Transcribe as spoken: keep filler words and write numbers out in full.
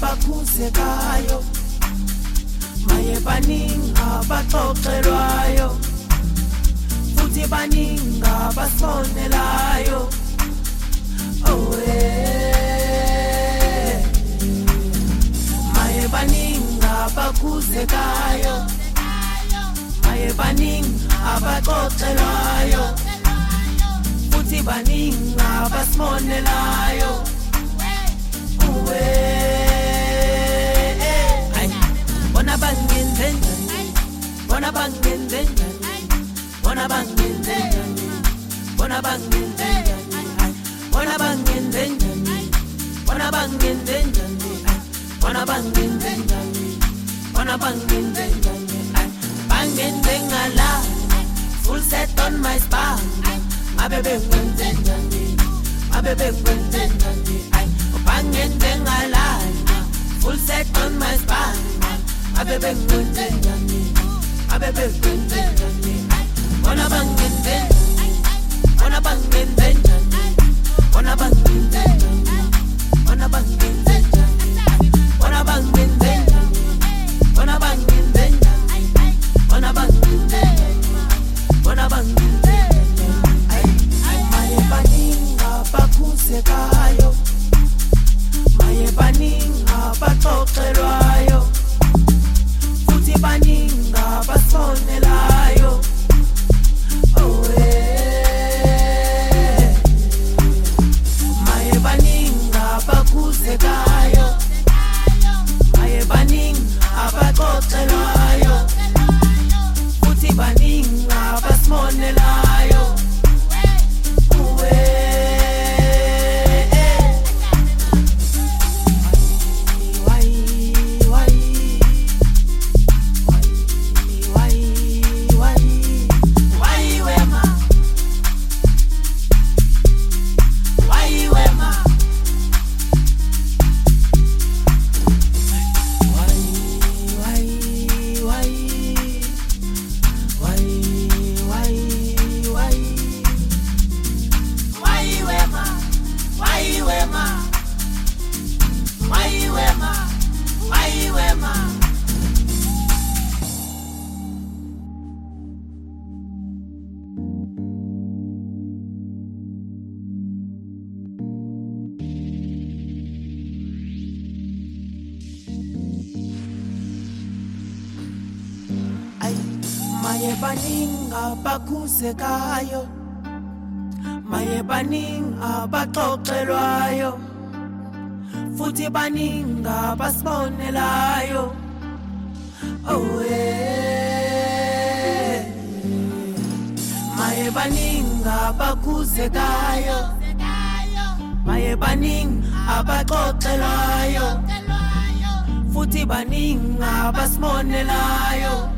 abakhuzekayo, maye baningi abaxoxelwayo, futhi baningi abasonelayo. Oh eh, maye baningi abakhuzekayo, maye baningi abaxoxelwayo, futhi baningi abasonelayo. Oh eh, ay, bona bangenze njani, bona bangenze njani, bona bangenze njani, bona bangenze njani, ay, bona bangenze njani, bona bangenze njani, ay, bona bangenze njani, bona bangenze njani, ay, bangenze ngala, full set on my spine, my baby bangenze njani, my baby bangenze njani, ay, bangenze ngala, full set on my spine, my baby bangenze njani, my baby bangenze njani, ay, bona bangenze njani, bona bangenze njani, bona bangenze njani, bona bangenze njani, bona bangenze njani, bona bangenze njani, bona bangenze njani, bona bangenze njani, ay, ay, maye baningi abakhuzekayo, maye baningi abaxoxelwayo, futhi baningi abasonelayo. Oh eh, maye baningi abakhuzekayo, maye baningi abaxoxelwayo, futhi baningi abasonelayo. Oh eh, why why why why why wema, why wema, why why why why why why why wema, why wema, why wema, why wema. Ay, maye baningi abakhuzekayo, maye baningi abaxoxelwayo, futhi baningi abasonelayo. Oh eh, maye baningi abakhuzekayo, maye baningi abaxoxelwayo, futhi baningi abasonelayo.